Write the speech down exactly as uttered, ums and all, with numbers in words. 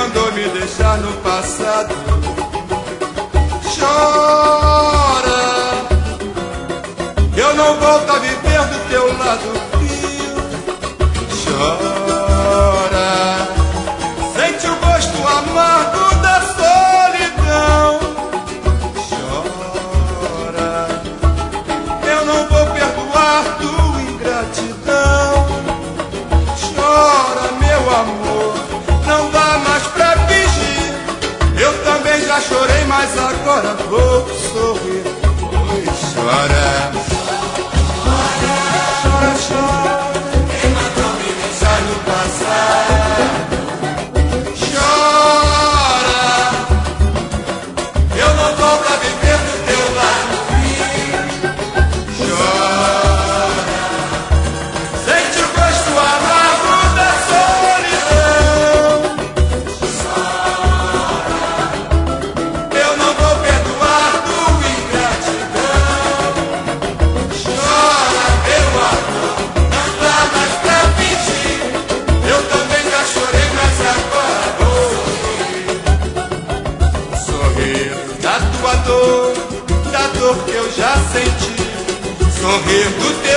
mandou me deixar no passado. Chora, eu não volto a viver do teu lado frio. Chora, sente o gosto amargo da solidão. Chora, eu não vou perdoar tua ingratidão. Chora, meu amor, não dá mais pra fingir. Eu também já chorei, mas agora vou sorrir. Oi, chora, chora, chora. Quem mandou me deixar no passado? Chora, eu não volto a viver do teu lado frio. Chora, sente o gosto amargo da solidão. Chora, eu não vou perdoar tua ingratidão. Chora, meu amor, não dá mais pra fingir. Eu também já chorei, mas agora vou sorrir. Sorrir da tua dor, da dor que eu já senti. Sorrir do teu